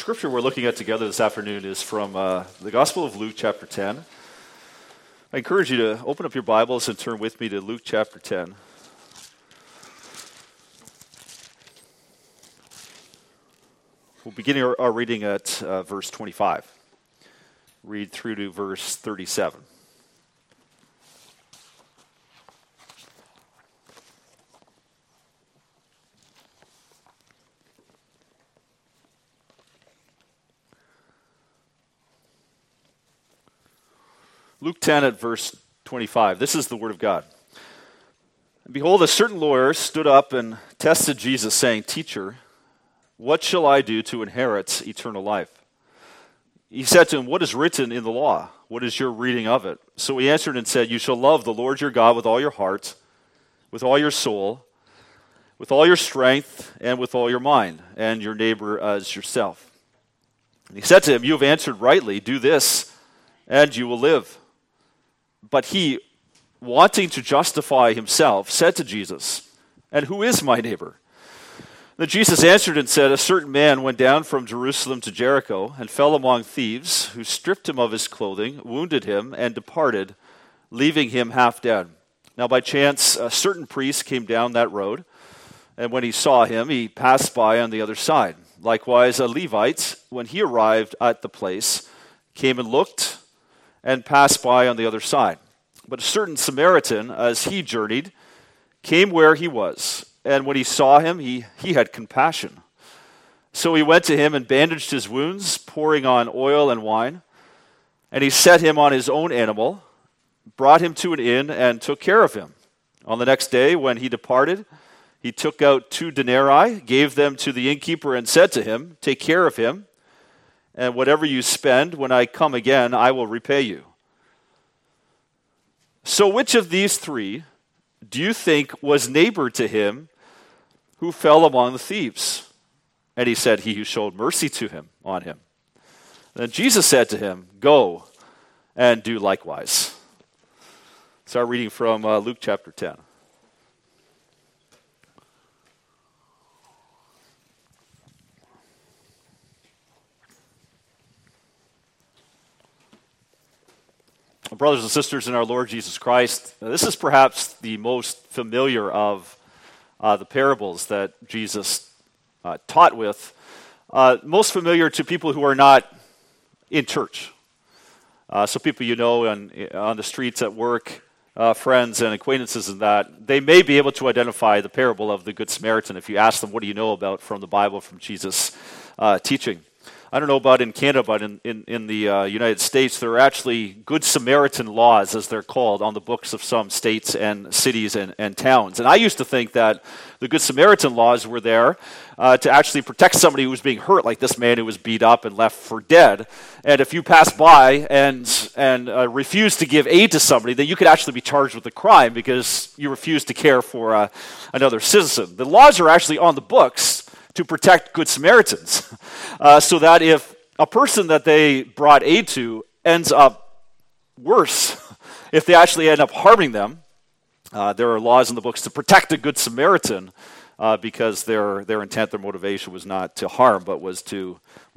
scripture we're looking at together this afternoon is from the Gospel of Luke chapter 10. I encourage you to open up your Bibles and turn with me to Luke chapter 10. We'll begin our reading at verse 25. Read through to verse 37. Luke 10 at verse 25. This is the word of God. And behold, a certain lawyer stood up and tested Jesus, saying, "Teacher, what shall I do to inherit eternal life?" He said to him, "What is written in the law? What is your reading of it?" So he answered and said, "You shall love the Lord your God with all your heart, with all your soul, with all your strength, and with all your mind, and your neighbor as yourself." And he said to him, "You have answered rightly. Do this, and you will live." But he, wanting to justify himself, said to Jesus, "And who is my neighbor?" Then Jesus answered and said, "A certain man went down from Jerusalem to Jericho and fell among thieves, who stripped him of his clothing, wounded him, and departed, leaving him half dead. Now by chance a certain priest came down that road, and when he saw him, he passed by on the other side. Likewise a Levite, when he arrived at the place, came and looked and passed by on the other side. But a certain Samaritan, as he journeyed, came where he was, and when he saw him, he had compassion. So he went to him and bandaged his wounds, pouring on oil and wine. And he set him on his own animal, brought him to an inn, and took care of him. On the next day, when he departed, he took out 2 denarii, gave them to the innkeeper, and said to him, "Take care of him, and whatever you spend, when I come again, I will repay you." So which of these 3 do you think was neighbor to him who fell among the thieves? And he said, "He who showed mercy to him on him." Then Jesus said to him, "Go and do likewise." So our reading from Luke chapter 10. Brothers and sisters in our Lord Jesus Christ, this is perhaps the most familiar of the parables that Jesus taught with, most familiar to people who are not in church. So people you know on the streets at work, friends and acquaintances and that, they may be able to identify the parable of the Good Samaritan if you ask them, what do you know about from the Bible, from Jesus' teaching. I don't know about in Canada, but in the United States, there are actually Good Samaritan laws, as they're called, on the books of some states and cities and towns. And I used to think that the Good Samaritan laws were there to actually protect somebody who was being hurt, like this man who was beat up and left for dead. And if you passed by and refused to give aid to somebody, then you could actually be charged with a crime because you refused to care for another citizen. The laws are actually on the books to protect Good Samaritans, so that if a person that they brought aid to ends up worse, if they actually end up harming them, there are laws in the books to protect a Good Samaritan because their intent, their motivation was not to harm, but was to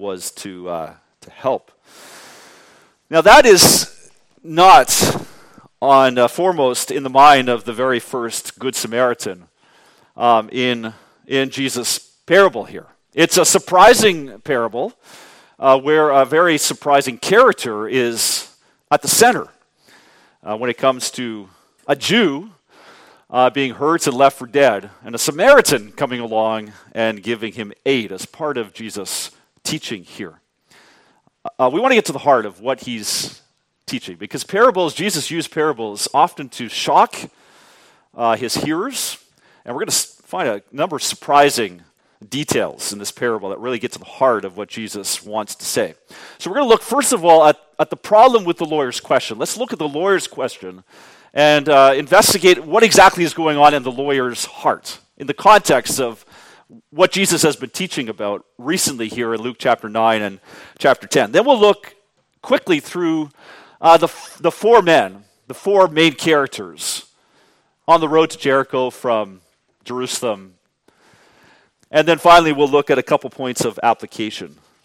help. Now that is not on foremost in the mind of the very first Good Samaritan in Jesus' parable here. It's a surprising parable where a very surprising character is at the center when it comes to a Jew being hurt and left for dead, and a Samaritan coming along and giving him aid as part of Jesus' teaching here. We want to get to the heart of what he's teaching, because Jesus used parables often to shock his hearers, and we're going to find a number of surprising details in this parable that really get to the heart of what Jesus wants to say. So we're going to look, first of all, at the problem with the lawyer's question. Let's look at the lawyer's question and investigate what exactly is going on in the lawyer's heart in the context of what Jesus has been teaching about recently here in Luke chapter 9 and chapter 10. Then we'll look quickly through the 4 men, the 4 main characters on the road to Jericho from Jerusalem. And then finally, we'll look at a couple points of application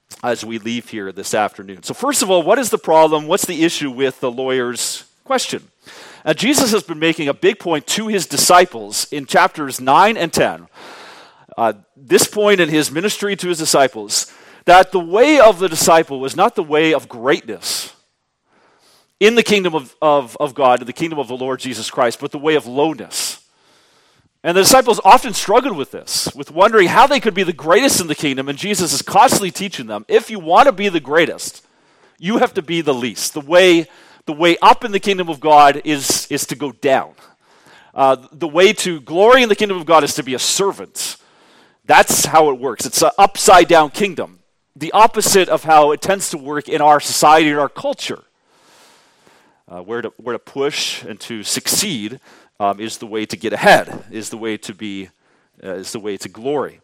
as we leave here this afternoon. So first of all, what is the problem? What's the issue with the lawyer's question? Jesus has been making a big point to his disciples in chapters 9 and 10. This point in his ministry to his disciples, that the way of the disciple was not the way of greatness in the kingdom of God, in the kingdom of the Lord Jesus Christ, but the way of lowness. And the disciples often struggled with this, with wondering how they could be the greatest in the kingdom, and Jesus is constantly teaching them, if you want to be the greatest, you have to be the least. The way up in the kingdom of God is to go down. The way to glory in the kingdom of God is to be a servant. That's how it works. It's an upside-down kingdom. The opposite of how it tends to work in our society and our culture. Where to push and to succeed is the way to get ahead, is the way to glory.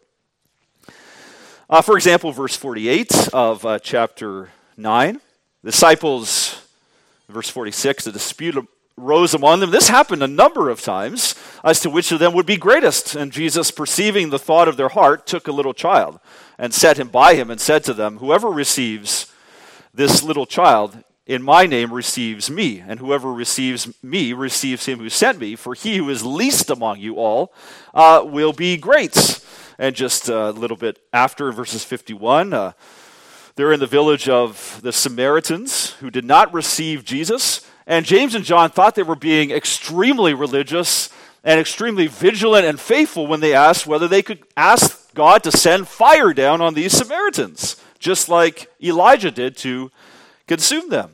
For example, verse 48 of chapter 9, the disciples, verse 46, the dispute arose among them. This happened a number of times as to which of them would be greatest. And Jesus, perceiving the thought of their heart, took a little child and set him by him and said to them, whoever receives this little child in my name receives me, and whoever receives me receives him who sent me, for he who is least among you all will be great. And just a little bit after, verses 51, they're in the village of the Samaritans who did not receive Jesus, and James and John thought they were being extremely religious and extremely vigilant and faithful when they asked whether they could ask God to send fire down on these Samaritans, just like Elijah did to consume them.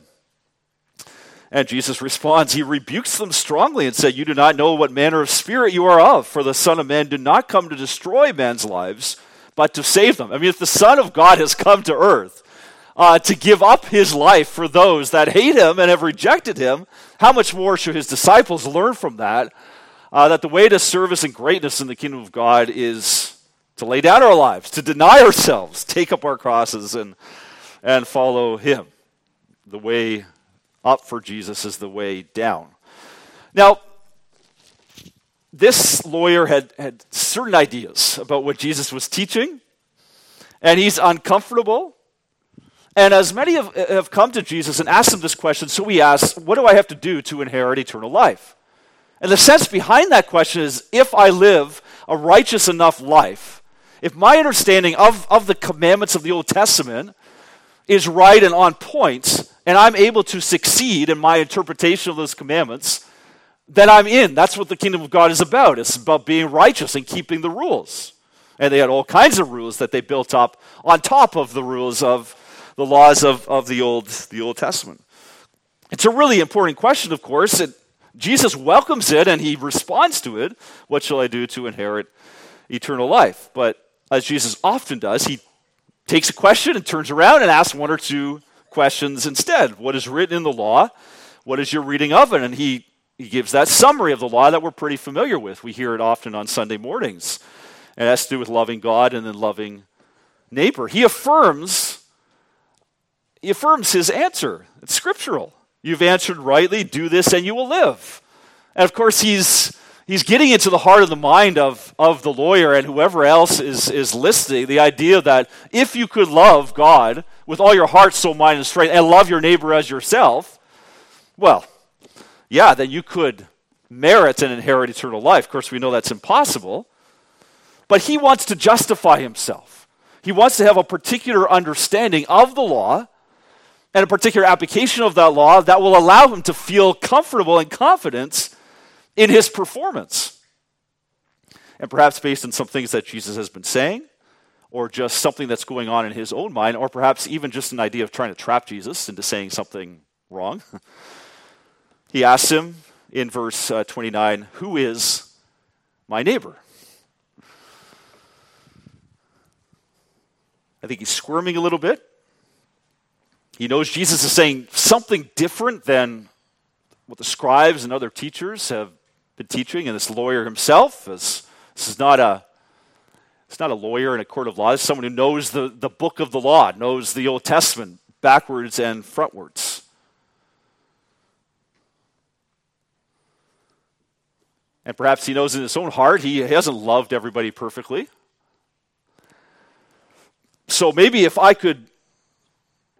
And Jesus responds, he rebukes them strongly and said, you do not know what manner of spirit you are of, for the Son of Man did not come to destroy man's lives, but to save them. I mean, if the Son of God has come to earth to give up his life for those that hate him and have rejected him, how much more should his disciples learn from that, that the way to service and greatness in the kingdom of God is to lay down our lives, to deny ourselves, take up our crosses, and follow him. The way up for Jesus is the way down. Now, this lawyer had certain ideas about what Jesus was teaching, and he's uncomfortable. And as many have come to Jesus and asked him this question, so he asks, what do I have to do to inherit eternal life? And the sense behind that question is, if I live a righteous enough life, if my understanding of the commandments of the Old Testament is right and on point, and I'm able to succeed in my interpretation of those commandments, then I'm in. That's what the kingdom of God is about. It's about being righteous and keeping the rules. And they had all kinds of rules that they built up on top of the rules of the laws of the Old Testament. It's a really important question, of course. Jesus welcomes it and he responds to it. What shall I do to inherit eternal life? But as Jesus often does, he takes a question and turns around and asks one or two questions instead. What is written in the law? What is your reading of it? And he gives that summary of the law that we're pretty familiar with. We hear it often on Sunday mornings. And it has to do with loving God and then loving neighbor. He affirms his answer. It's scriptural. You've answered rightly, do this and you will live. And of course he's getting into the heart of the mind of the lawyer and whoever else is listening, the idea that if you could love God with all your heart, soul, mind, and strength, and love your neighbor as yourself, well, yeah, then you could merit and inherit eternal life. Of course, we know that's impossible. But he wants to justify himself. He wants to have a particular understanding of the law and a particular application of that law that will allow him to feel comfortable and confident in his performance. And perhaps based on some things that Jesus has been saying, or just something that's going on in his own mind, or perhaps even just an idea of trying to trap Jesus into saying something wrong. He asks him in verse 29, who is my neighbor? I think he's squirming a little bit. He knows Jesus is saying something different than what the scribes and other teachers have been teaching, and this lawyer himself this is not a lawyer in a court of law. It's someone who knows the book of the law, knows the Old Testament backwards and frontwards. And perhaps he knows in his own heart he hasn't loved everybody perfectly. So maybe if I could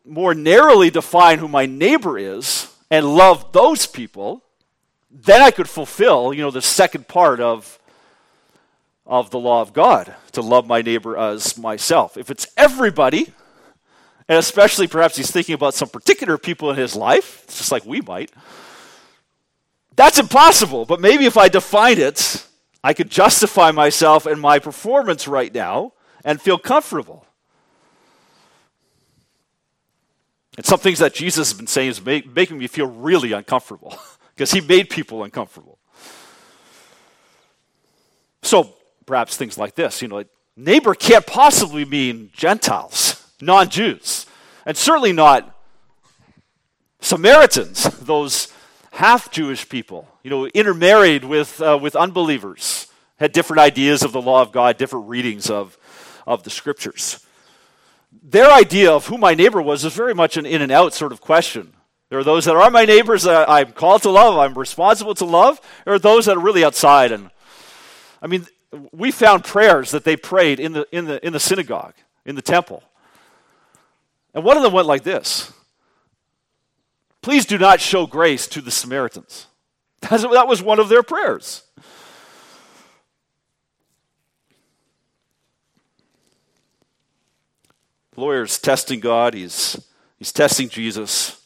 more narrowly define who my neighbor is and love those people, then I could fulfill, the second part of the law of God, to love my neighbor as myself. If it's everybody, and especially perhaps he's thinking about some particular people in his life, just like we might, that's impossible. But maybe if I define it, I could justify myself and my performance right now and feel comfortable. And some things that Jesus has been saying is making me feel really uncomfortable because he made people uncomfortable. So perhaps things like this, like neighbor can't possibly mean Gentiles, non-Jews, and certainly not Samaritans, those half-Jewish people, intermarried with unbelievers, had different ideas of the law of God, different readings of the scriptures. Their idea of who my neighbor was very much an in and out sort of question. There are those that are my neighbors that I'm called to love, I'm responsible to love. There are those that are really outside. And we found prayers that they prayed in the synagogue, in the temple. And one of them went like this: please do not show grace to the Samaritans. That was one of their prayers. The lawyer's testing God, he's testing Jesus.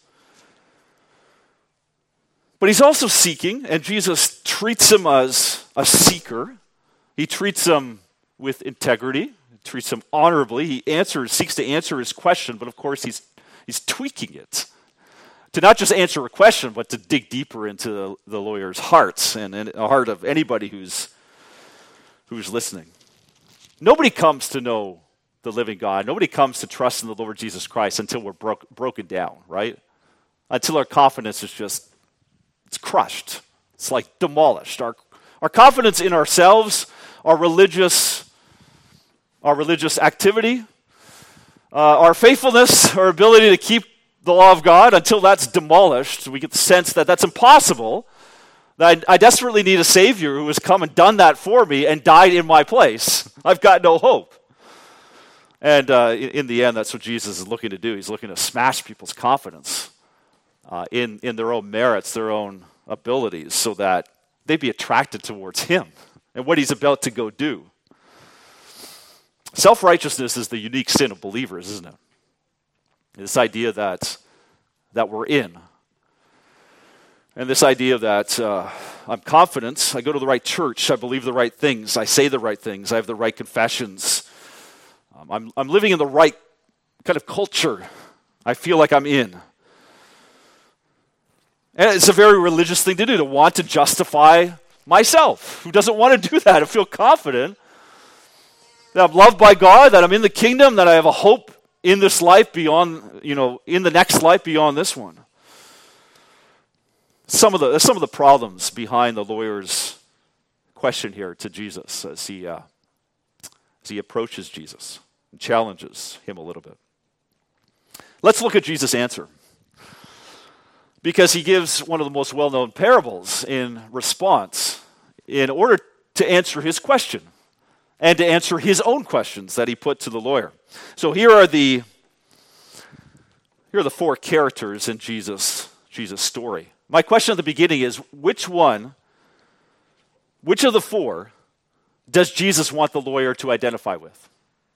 But he's also seeking, and Jesus treats him as a seeker. He treats him with integrity, he treats him honorably. He seeks to answer his question, but of course he's tweaking it. To not just answer a question, but to dig deeper into the lawyer's hearts and the heart of anybody who's listening. Nobody comes to know the living God. Nobody comes to trust in the Lord Jesus Christ until we're broken down, right? Until our confidence is it's crushed. It's like demolished. Our confidence in ourselves, our religious activity, our faithfulness, our ability to keep the law of God, until that's demolished, we get the sense that that's impossible, that I desperately need a Savior who has come and done that for me and died in my place. I've got no hope. And in the end, that's what Jesus is looking to do. He's looking to smash people's confidence in their own merits, their own abilities, so that they be attracted towards him and what he's about to go do. Self-righteousness is the unique sin of believers, isn't it? This idea that we're in. And this idea that I'm confident, I go to the right church, I believe the right things, I say the right things, I have the right confessions. I'm living in the right kind of culture. I feel like I'm in. And it's a very religious thing to do, to want to justify myself. Who doesn't want to do that? To feel confident that I'm loved by God, that I'm in the kingdom, that I have a hope in this life beyond, in the next life beyond this one. Some of the problems behind the lawyer's question here to Jesus as he approaches Jesus and challenges him a little bit. Let's look at Jesus' answer, because he gives one of the most well-known parables in response in order to answer his question and to answer his own questions that he put to the lawyer. So here are the four characters in Jesus' story. My question at the beginning is, which of the four does Jesus want the lawyer to identify with?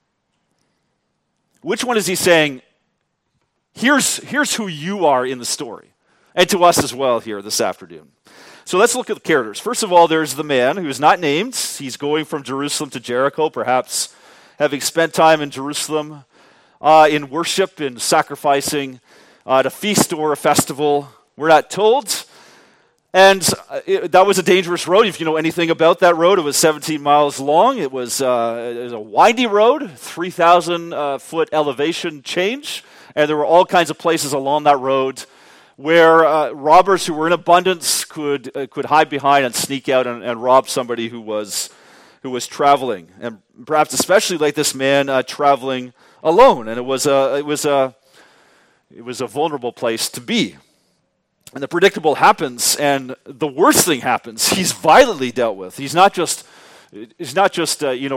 Which one is he saying, here's who you are in the story, and to us as well here this afternoon? So let's look at the characters. First of all, there's the man who's not named. He's going from Jerusalem to Jericho, perhaps having spent time in Jerusalem in worship, in sacrificing, at a feast or a festival. We're not told. And that was a dangerous road. If you know anything about that road, it was 17 miles long. It was a windy road, 3,000-foot elevation change. And there were all kinds of places along that road where robbers who were in abundance could hide behind and sneak out and rob somebody who was traveling, and perhaps especially like this man traveling alone. And it was a vulnerable place to be. And the predictable happens, and the worst thing happens. He's violently dealt with. He's not just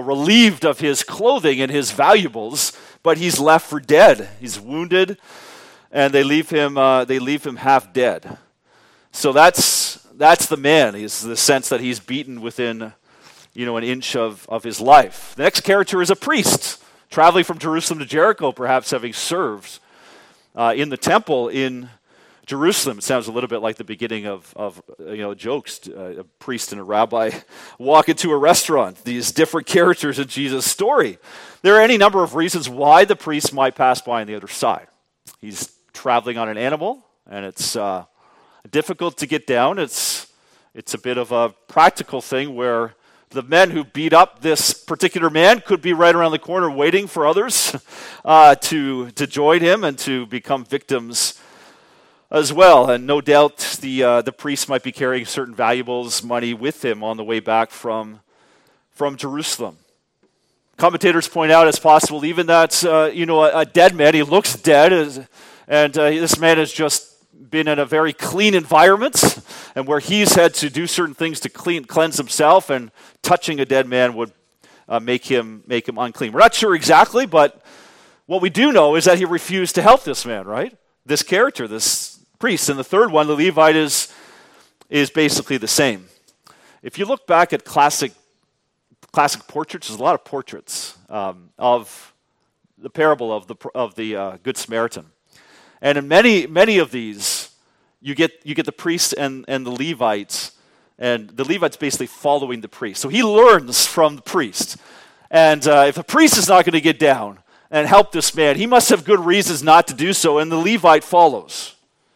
relieved of his clothing and his valuables, but he's left for dead. He's wounded. and they leave him half dead. So that's the man. He's the sense that he's beaten within an inch of his life. The next character is a priest traveling from Jerusalem to Jericho, perhaps having served in the temple in Jerusalem. It sounds a little bit like the beginning of jokes. A priest and a rabbi walk into a restaurant. These different characters in Jesus' story. There are any number of reasons why the priest might pass by on the other side. He's traveling on an animal, and it's difficult to get down. It's a bit of a practical thing where the men who beat up this particular man could be right around the corner waiting for others to join him and to become victims as well. And no doubt the priest might be carrying certain valuables, money with him on the way back from Jerusalem. Commentators point out it's possible even that a dead man, he looks dead, and this man has just been in a very clean environment, and where he's had to do certain things to cleanse himself, and touching a dead man would make him unclean. We're not sure exactly, but what we do know is that he refused to help this man, right? This character, this priest. And the third one, the Levite, is basically the same. If you look back at classic portraits, there's a lot of portraits of the parable of the Good Samaritan. And in many of these, you get the priest and the Levites, and the Levite's basically following the priest. So he learns from the priest. And if the priest is not going to get down and help this man, he must have good reasons not to do so, and the Levite follows.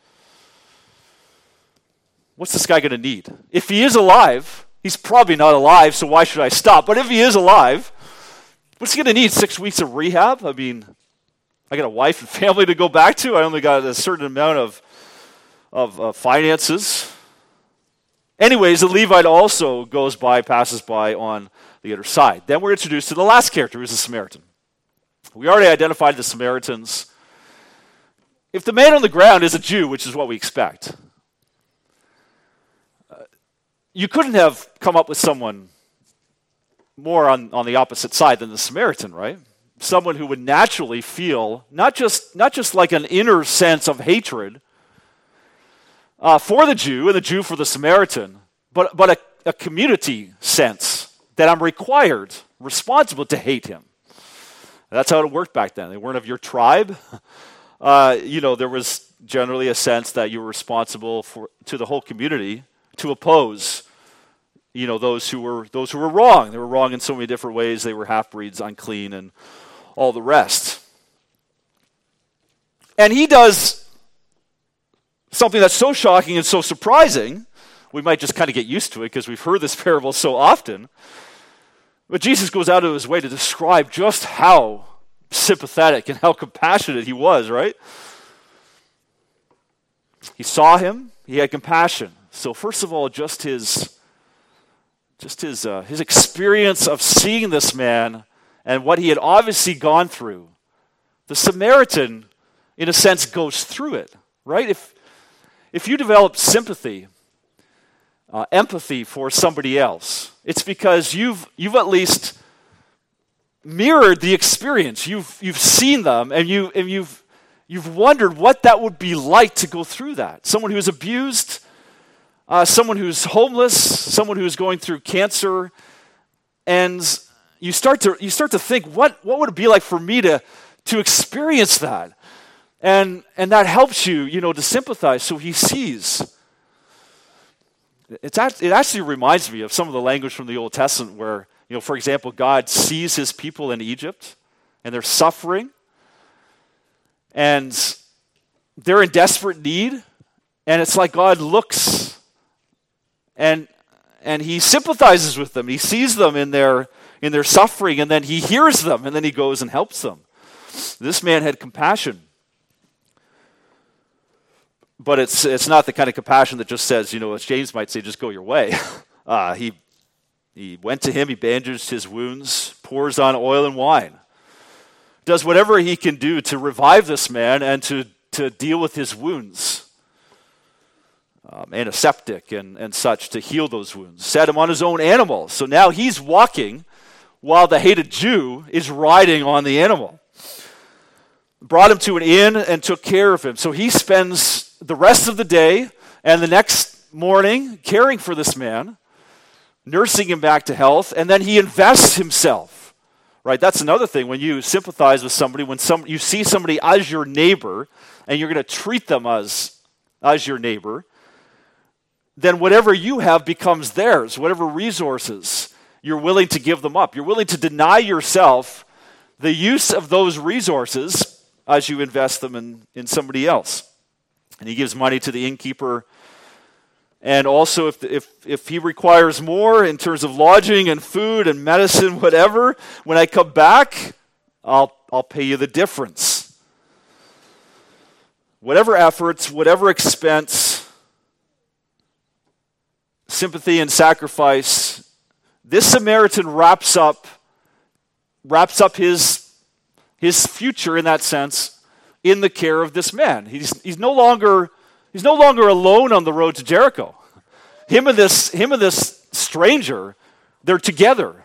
What's this guy going to need? If he is alive, he's probably not alive, so why should I stop? But if he is alive, what's he going to need? 6 weeks of rehab? I mean, I got a wife and family to go back to. I only got a certain amount of finances. Anyways, the Levite also passes by on the other side. Then we're introduced to the last character, who's the Samaritan. We already identified the Samaritans. If the man on the ground is a Jew, which is what we expect, you couldn't have come up with someone more on the opposite side than the Samaritan, right? Someone who would naturally feel not just like an inner sense of hatred for the Jew and the Jew for the Samaritan, but a community sense that I'm responsible to hate him. That's how it worked back then. They weren't of your tribe. There was generally a sense that you were responsible to the whole community to oppose those who were wrong. They were wrong in so many different ways. They were half-breeds, unclean, and all the rest. And he does something that's so shocking and so surprising, we might just kind of get used to it because we've heard this parable so often. But Jesus goes out of his way to describe just how sympathetic and how compassionate he was, right? He saw him, he had compassion. So first of all, just his experience of seeing this man and what he had obviously gone through. The Samaritan, in a sense, goes through it, right? If you develop sympathy, empathy for somebody else, it's because you've at least mirrored the experience. You've seen them, and you've wondered what that would be like to go through that. Someone who's abused, someone who's homeless, someone who's going through cancer, and you start to think, what would it be like for me to experience that? And that helps you, to sympathize. So he sees. It actually reminds me of some of the language from the Old Testament where, for example, God sees his people in Egypt, and they're suffering, and they're in desperate need, and it's like God looks and he sympathizes with them. He sees them in their suffering, and then he hears them, and then he goes and helps them. This man had compassion. But it's not the kind of compassion that just says, as James might say, just go your way. He went to him, he bandaged his wounds, pours on oil and wine, does whatever he can do to revive this man and to deal with his wounds. Antiseptic and such to heal those wounds. Set him on his own animal. So now he's walking while the hated Jew is riding on the animal. brought him to an inn and took care of him. So he spends the rest of the day and the next morning caring for this man, nursing him back to health, and then he invests himself. Right? That's another thing. When you sympathize with somebody, when you see somebody as your neighbor, and you're going to treat them as your neighbor, then whatever you have becomes theirs. Whatever resources you're willing to give them up. You're willing to deny yourself the use of those resources as you invest them in somebody else. And he gives money to the innkeeper. And also, if he requires more in terms of lodging and food and medicine, whatever, when I come back, I'll pay you the difference. Whatever efforts, whatever expense, sympathy and sacrifice, this Samaritan wraps up his future in that sense in the care of this man. He's no longer alone on the road to Jericho. Him and this stranger, they're together.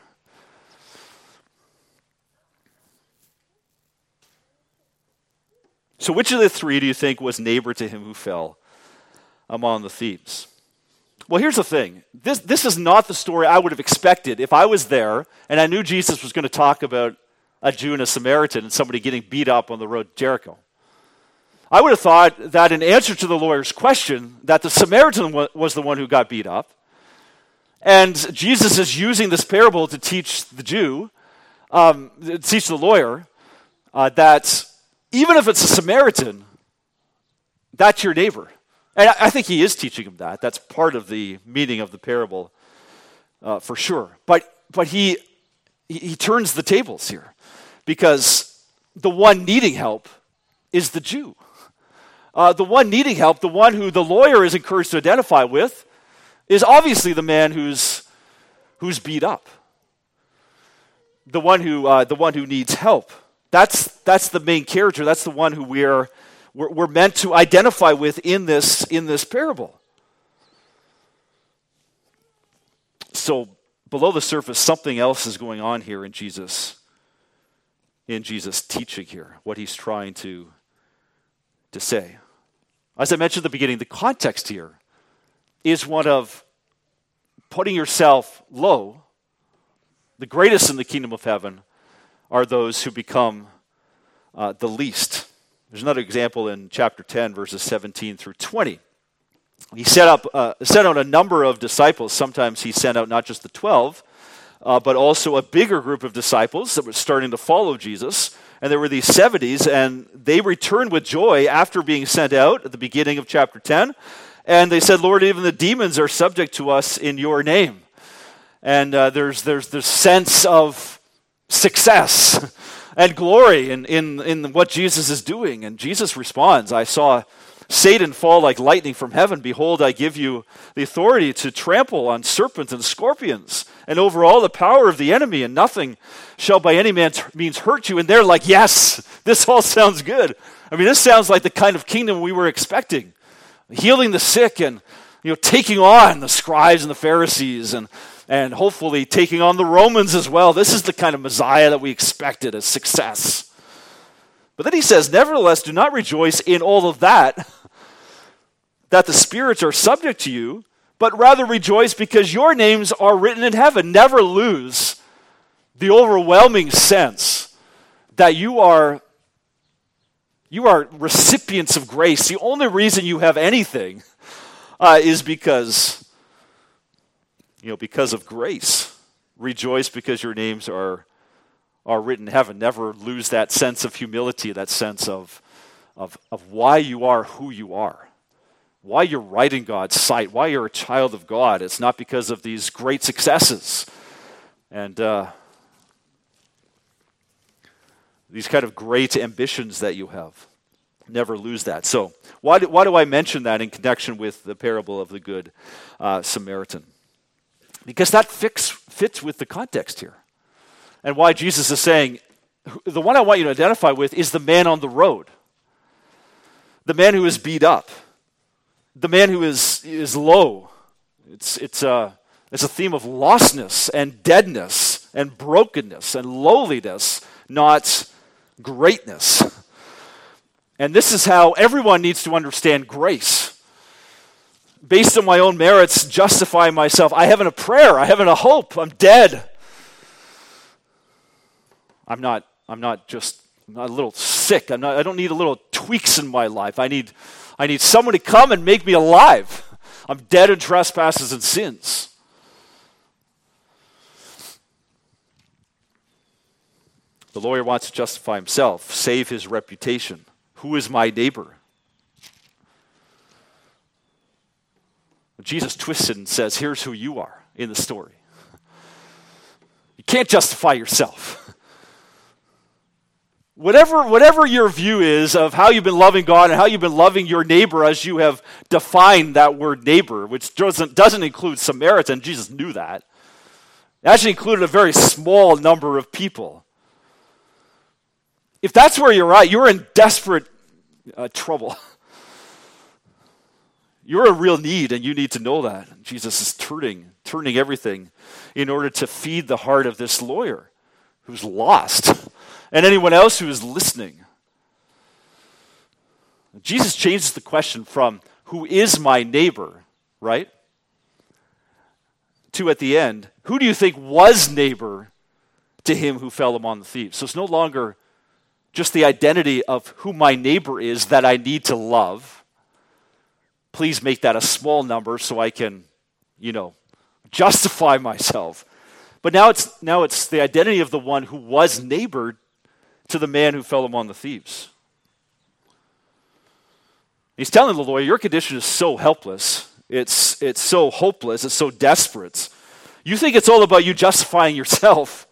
So which of the three do you think was neighbor to him who fell among the thieves? Well, here's the thing. This is not the story I would have expected if I was there and I knew Jesus was going to talk about a Jew and a Samaritan and somebody getting beat up on the road to Jericho. I would have thought that in answer to the lawyer's question, that the Samaritan was the one who got beat up, and Jesus is using this parable to teach the Jew, teach the lawyer, that even if it's a Samaritan, that's your neighbor. And I think he is teaching him that. That's part of the meaning of the parable, for sure. But he turns the tables here, because the one needing help is the Jew. The one needing help, the one who the lawyer is encouraged to identify with, is obviously the man who's beat up. The one who needs help. That's the main character. That's the one who we're meant to identify with in this parable. So below the surface, something else is going on here in Jesus' teaching here, what he's trying to say. As I mentioned at the beginning, the context here is one of putting yourself low. The greatest in the kingdom of heaven are those who become the least. There's another example in chapter 10, verses 17 through 20. He sent out a number of disciples. Sometimes he sent out not just the 12, but also a bigger group of disciples that were starting to follow Jesus. And there were these 70s, and they returned with joy after being sent out at the beginning of chapter 10. And they said, Lord, even the demons are subject to us in your name. And there's this sense of success and glory in what Jesus is doing. And Jesus responds, I saw Satan fall like lightning from heaven. Behold, I give you the authority to trample on serpents and scorpions and over all the power of the enemy, and nothing shall by any means hurt you. And they're like, yes, this all sounds good. I mean, this sounds like the kind of kingdom we were expecting. Healing the sick and taking on the scribes and the Pharisees and hopefully taking on the Romans as well. This is the kind of Messiah that we expected as success. But then he says, nevertheless, do not rejoice in all of that the spirits are subject to you, but rather rejoice because your names are written in heaven. Never lose the overwhelming sense that you are recipients of grace. The only reason you have anything is because of grace. Rejoice because your names are written in heaven. Never lose that sense of humility, that sense of why you are who you are. Why you're right in God's sight, why you're a child of God. It's not because of these great successes and these kind of great ambitions that you have. Never lose that. So why do I mention that in connection with the parable of the Good Samaritan? Because that fits with the context here. And why Jesus is saying, the one I want you to identify with is the man on the road. The man who is beat up. The man who is low. It's a theme of lostness and deadness and brokenness and lowliness, not greatness. And this is how everyone needs to understand grace. Based on my own merits, justifying myself. I haven't a prayer. I haven't a hope. I'm dead. I'm not a little sick. I don't need a little tweaks in my life. I need someone to come and make me alive. I'm dead in trespasses and sins. The lawyer wants to justify himself, save his reputation. Who is my neighbor? Jesus twists it and says, here's who you are in the story. You can't justify yourself. Whatever your view is of how you've been loving God and how you've been loving your neighbor as you have defined that word neighbor, which doesn't include Samaritan, Jesus knew that. It actually included a very small number of people. If that's where you're at, you're in desperate trouble. You're in real need, and you need to know that. Jesus is turning everything in order to feed the heart of this lawyer who's lost, and anyone else who is listening. Jesus changes the question from, who is my neighbor, right? To, at the end, who do you think was neighbor to him who fell among the thieves? So it's no longer just the identity of who my neighbor is that I need to love. Please make that a small number so I can, justify myself. But now it's the identity of the one who was neighbor to the man who fell among the thieves. He's telling the lawyer, your condition is so helpless. It's so hopeless. It's so desperate. You think it's all about you justifying yourself.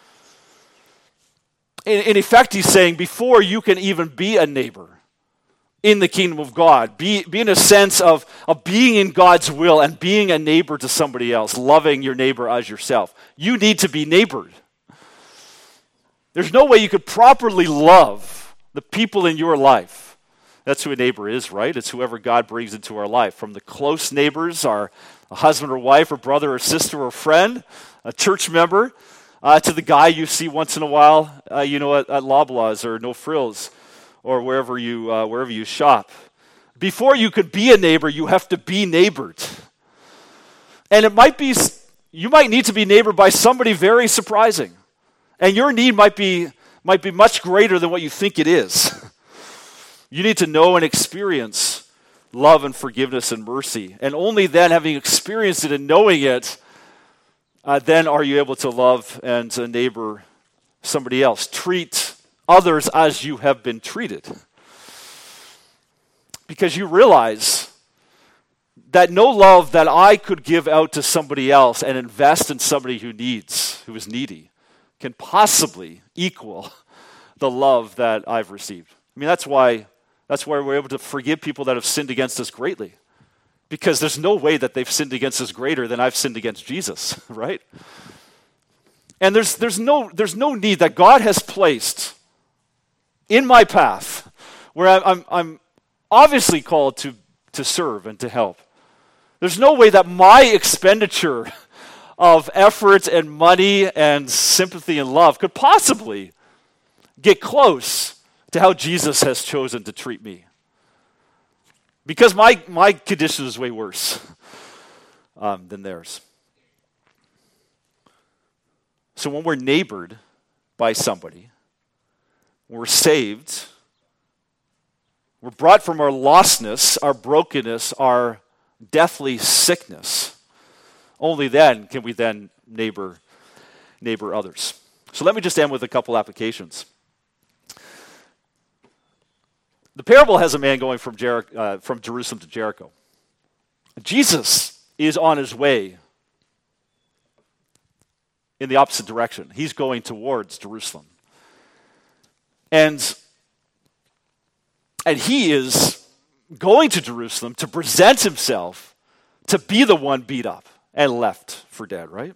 In effect, he's saying, before you can even be a neighbor in the kingdom of God, be in a sense of being in God's will and being a neighbor to somebody else, loving your neighbor as yourself, you need to be neighbored. There's no way you could properly love the people in your life. That's who a neighbor is, right? It's whoever God brings into our life. From the close neighbors, a husband or wife or brother or sister or friend, a church member, to the guy you see once in a while, at Loblaws or No Frills or wherever you shop. Before you could be a neighbor, you have to be neighbored. And you might need to be neighbored by somebody very surprising. And your need might be much greater than what you think it is. You need to know and experience love and forgiveness and mercy. And only then, having experienced it and knowing it, then are you able to love and to neighbor somebody else. Treat others as you have been treated. Because you realize that no love that I could give out to somebody else and invest in somebody who is needy, can possibly equal the love that I've received. I mean, that's why we're able to forgive people that have sinned against us greatly. Because there's no way that they've sinned against us greater than I've sinned against Jesus, right? And there's no need that God has placed in my path where I'm obviously called to serve and to help. There's no way that my expenditure of effort and money and sympathy and love could possibly get close to how Jesus has chosen to treat me. Because my condition is way worse than theirs. So when we're neighbored by somebody, we're saved, we're brought from our lostness, our brokenness, our deathly sickness. Only then can we then neighbor others. So let me just end with a couple applications. The parable has a man going from Jerusalem to Jericho. Jesus is on his way in the opposite direction. He's going towards Jerusalem. And he is going to Jerusalem to present himself to be the one beat up and left for dead, right?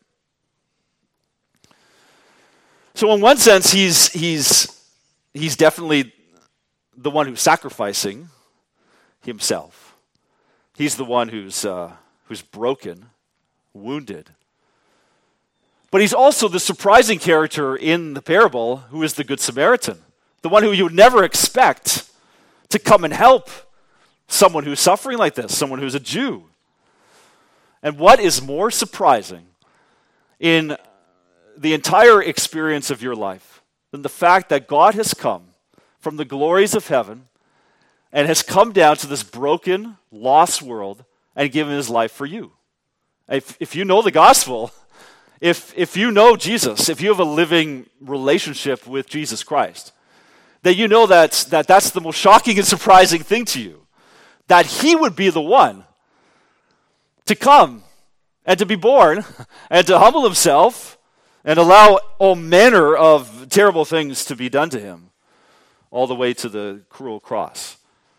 So in one sense, he's definitely the one who's sacrificing himself. He's the one who's broken, wounded. But he's also the surprising character in the parable who is the Good Samaritan, the one who you would never expect to come and help someone who's suffering like this, someone who's a Jew. And what is more surprising in the entire experience of your life than the fact that God has come from the glories of heaven and has come down to this broken, lost world and given his life for you? If you know the gospel, if you know Jesus, if you have a living relationship with Jesus Christ, then you know that's the most shocking and surprising thing to you, that he would be the one to come and to be born and to humble himself and allow all manner of terrible things to be done to him, all the way to the cruel cross.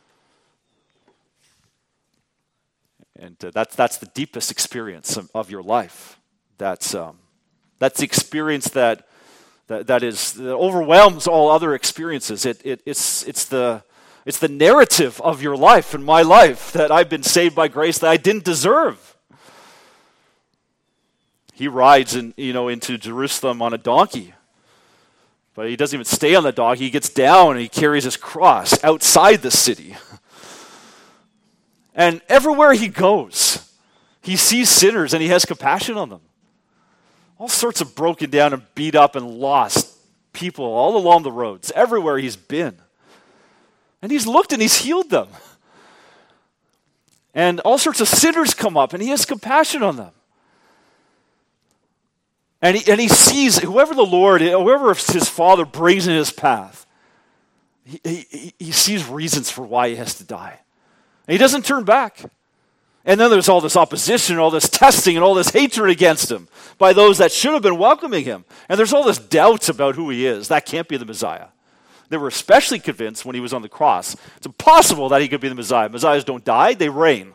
And that's the deepest experience of your life. That's the experience that overwhelms all other experiences. It's the narrative of your life and my life, that I've been saved by grace that I didn't deserve. He rides into Jerusalem on a donkey, but he doesn't even stay on the donkey. He gets down and he carries his cross outside the city. And everywhere he goes, he sees sinners and he has compassion on them. All sorts of broken down and beat up and lost people all along the roads, everywhere he's been. And he's looked and he's healed them. And all sorts of sinners come up and he has compassion on them. And he sees whoever his Father brings in his path, he sees reasons for why he has to die. And he doesn't turn back. And then there's all this opposition, all this testing, and all this hatred against him by those that should have been welcoming him. And there's all this doubt about who he is. That can't be the Messiah. They were especially convinced when he was on the cross. It's impossible that he could be the Messiah. Messiahs don't die, they reign.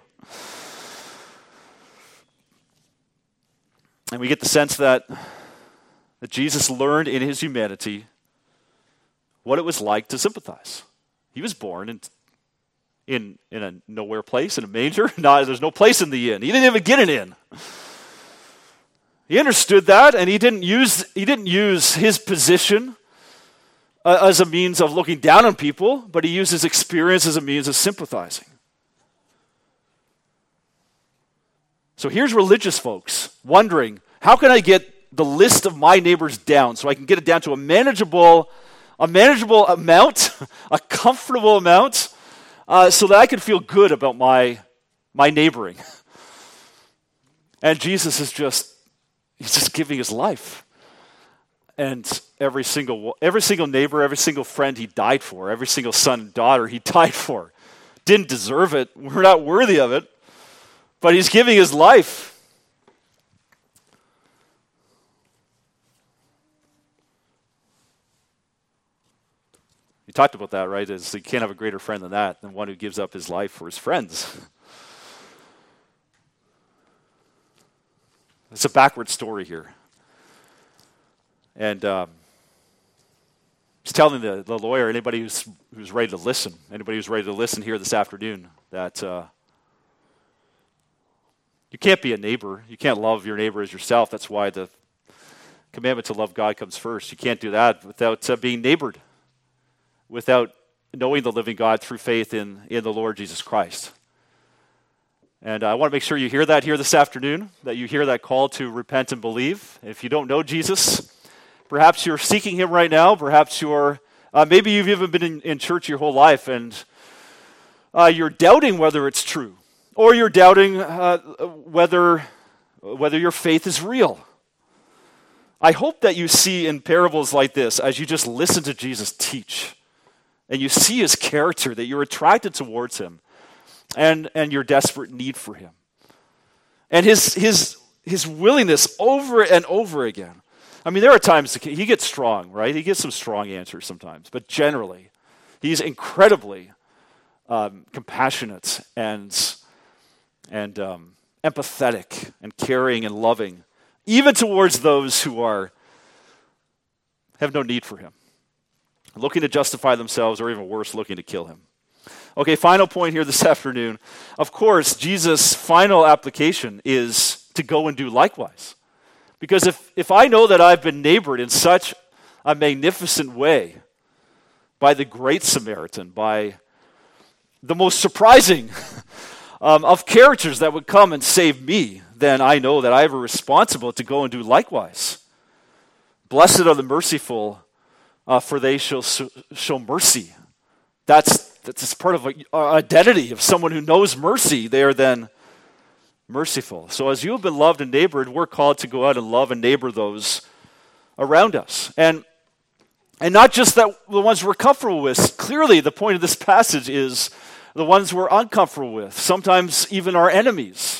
And we get the sense that Jesus learned in his humanity what it was like to sympathize. He was born in a nowhere place, in a manger. There's no place in the inn. He didn't even get an inn. He understood that, and he didn't use his position as a means of looking down on people, but he used his experience as a means of sympathizing. So here's religious folks wondering, how can I get the list of my neighbors down so I can get it down to a manageable amount, a comfortable amount, so that I can feel good about my neighboring. And Jesus is just giving his life. And every single neighbor, every single friend he died for, every single son and daughter he died for. Didn't deserve it. We're not worthy of it. But he's giving his life. You talked about that, right? You can't have a greater friend than that, than one who gives up his life for his friends. It's a backward story here. And he's telling the lawyer, anybody who's ready to listen, here this afternoon, that you can't be a neighbor. You can't love your neighbor as yourself. That's why the commandment to love God comes first. You can't do that without being neighbored, without knowing the living God through faith in the Lord Jesus Christ. And I want to make sure you hear that here this afternoon, that you hear that call to repent and believe. If you don't know Jesus, perhaps you're seeking him right now. Perhaps maybe you've even been in church your whole life, and you're doubting whether it's true. Or you're doubting whether your faith is real. I hope that you see in parables like this, as you just listen to Jesus teach, and you see his character, that you're attracted towards him, and your desperate need for him. And his willingness over and over again. I mean, there are times he gets strong, right? He gets some strong answers sometimes, but generally, he's incredibly compassionate and empathetic and caring and loving, even towards those who have no need for him, looking to justify themselves, or even worse, looking to kill him. Okay, final point here this afternoon. Of course, Jesus' final application is to go and do likewise. Because if I know that I've been neighbored in such a magnificent way by the great Samaritan, by the most surprising of characters that would come and save me, then I know that I have a responsibility to go and do likewise. Blessed are the merciful, for they shall show mercy. That's part of an identity of someone who knows mercy. They are then merciful. So as you have been loved and neighbored, we're called to go out and love and neighbor those around us. And not just that the ones we're comfortable with. Clearly, the point of this passage is the ones we're uncomfortable with, sometimes even our enemies.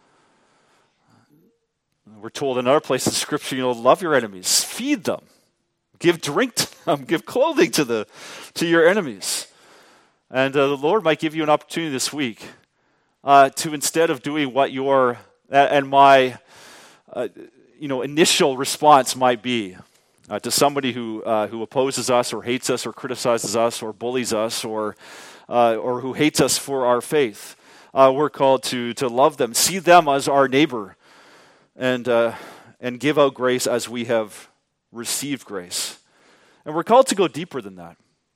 We're told in other places in Scripture, love your enemies, feed them, give drink to them, give clothing to your enemies. And the Lord might give you an opportunity this week to, instead of doing what your and my initial response might be to somebody who opposes us or hates us or criticizes us or bullies us or who hates us for our faith. We're called to love them, see them as our neighbor, and give out grace as we have received grace. And we're called to go deeper than that.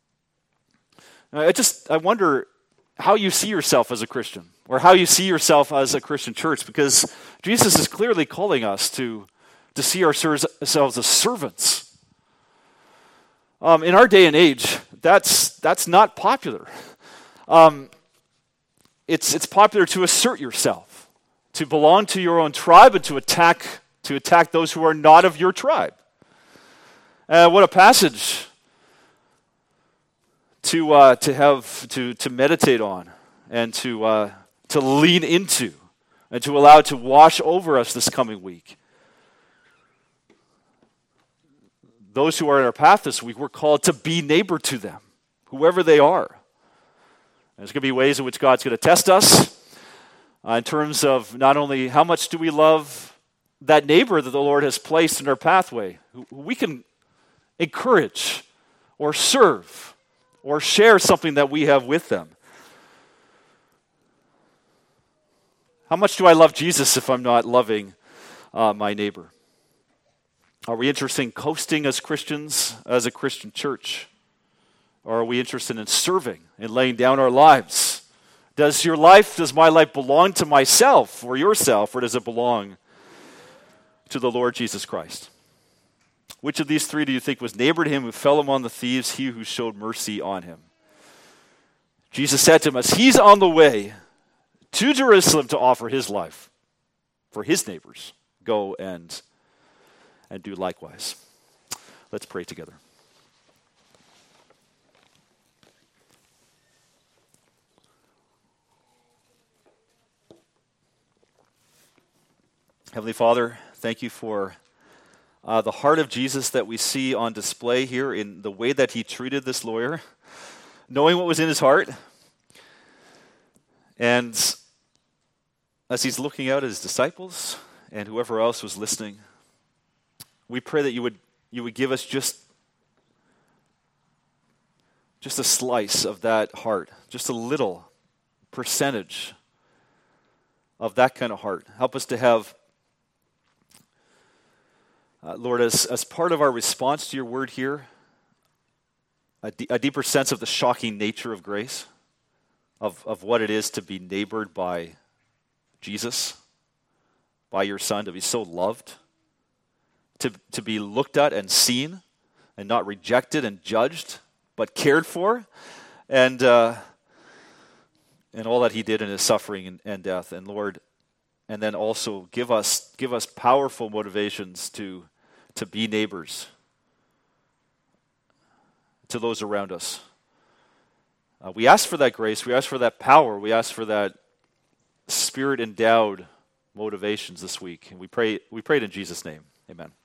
I wonder how you see yourself as a Christian, or how you see yourself as a Christian church, because Jesus is clearly calling us to see ourselves as servants. In our day and age, that's not popular. It's popular to assert yourself, to belong to your own tribe, and to attack those who are not of your tribe. What a passage to meditate on and to lean into and to allow it to wash over us this coming week. Those who are in our path this week, we're called to be neighbor to them, whoever they are. There's going to be ways in which God's going to test us in terms of not only how much do we love that neighbor that the Lord has placed in our pathway, who we can encourage or serve or share something that we have with them. How much do I love Jesus if I'm not loving my neighbor? Are we interested in coasting as Christians, as a Christian church? Or are we interested in serving and laying down our lives? Does my life belong to myself or yourself, or does it belong to the Lord Jesus Christ? Which of these three do you think was neighbor to him who fell among the thieves, he who showed mercy on him? Jesus said to him, as he's on the way to Jerusalem to offer his life for his neighbors, go and do likewise. Let's pray together. Heavenly Father, thank you for the heart of Jesus that we see on display here in the way that he treated this lawyer, knowing what was in his heart. And as he's looking out at his disciples and whoever else was listening, we pray that you would give us just a slice of that heart, just a little percentage of that kind of heart. Help us to have, Lord, as part of our response to your word here, a deeper sense of the shocking nature of grace, of what it is to be neighbored by Jesus, by your Son, to be so loved, to be looked at and seen, and not rejected and judged, but cared for, and all that he did in his suffering and death. And Lord, and then also give us powerful motivations to be neighbors to those around us. We ask for that grace. We ask for that power. We ask for that Spirit-endowed motivations this week. And we pray it in Jesus' name. Amen.